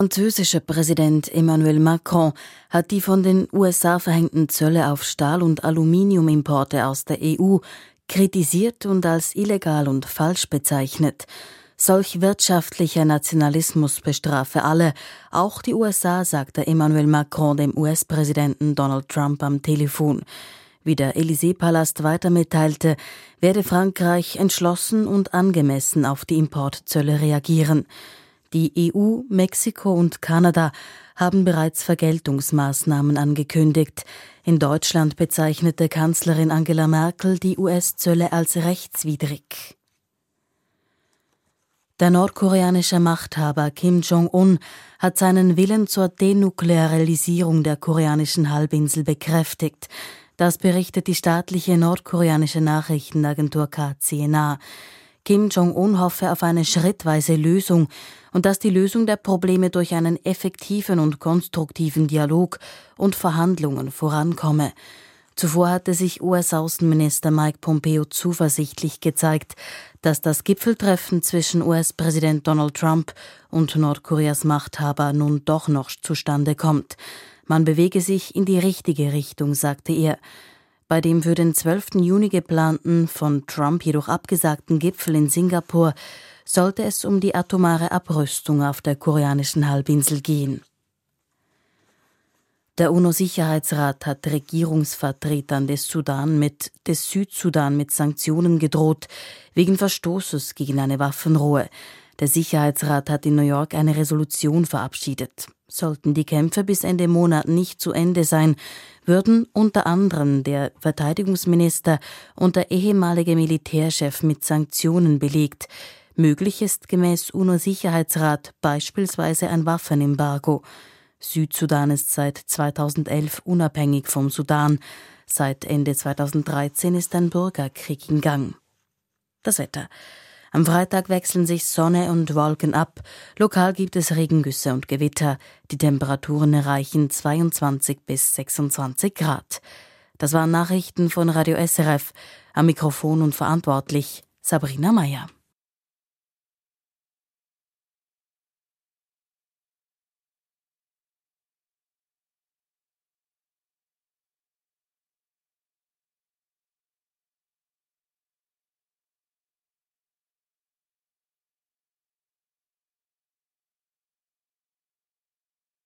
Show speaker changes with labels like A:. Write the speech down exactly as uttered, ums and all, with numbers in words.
A: Der französische Präsident Emmanuel Macron hat die von den U S A verhängten Zölle auf Stahl- und Aluminiumimporte aus der E U kritisiert und als illegal und falsch bezeichnet. Solch wirtschaftlicher Nationalismus bestrafe alle, auch die U S A, sagte Emmanuel Macron dem U S-Präsidenten Donald Trump am Telefon. Wie der Élysée-Palast weiter mitteilte, werde Frankreich entschlossen und angemessen auf die Importzölle reagieren. Die E U, Mexiko und Kanada haben bereits Vergeltungsmaßnahmen angekündigt. In Deutschland bezeichnete Kanzlerin Angela Merkel die U S-Zölle als rechtswidrig. Der nordkoreanische Machthaber Kim Jong-un hat seinen Willen zur Denuklearisierung der koreanischen Halbinsel bekräftigt. Das berichtet die staatliche nordkoreanische Nachrichtenagentur K C N A. Kim Jong-un hoffe auf eine schrittweise Lösung und dass die Lösung der Probleme durch einen effektiven und konstruktiven Dialog und Verhandlungen vorankomme. Zuvor hatte sich U S-Außenminister Mike Pompeo zuversichtlich gezeigt, dass das Gipfeltreffen zwischen U S-Präsident Donald Trump und Nordkoreas Machthaber nun doch noch zustande kommt. Man bewege sich in die richtige Richtung, sagte er. Bei dem für den zwölften Juni geplanten, von Trump jedoch abgesagten Gipfel in Singapur sollte es um die atomare Abrüstung auf der koreanischen Halbinsel gehen. Der UNO-Sicherheitsrat hat Regierungsvertretern des Sudan mit, des Südsudan mit Sanktionen gedroht, wegen Verstoßes gegen eine Waffenruhe. Der Sicherheitsrat hat in New York eine Resolution verabschiedet. Sollten die Kämpfe bis Ende Monat nicht zu Ende sein, würden unter anderem der Verteidigungsminister und der ehemalige Militärchef mit Sanktionen belegt. Möglich ist gemäß UNO-Sicherheitsrat beispielsweise ein Waffenembargo. Südsudan ist seit zweitausendelf unabhängig vom Sudan. Seit Ende zweitausenddreizehn ist ein Bürgerkrieg in Gang. Das Wetter. Am Freitag wechseln sich Sonne und Wolken ab. Lokal gibt es Regengüsse und Gewitter. Die Temperaturen erreichen zweiundzwanzig bis sechsundzwanzig Grad. Das waren Nachrichten von Radio S R F. Am Mikrofon und verantwortlich Sabrina Meyer.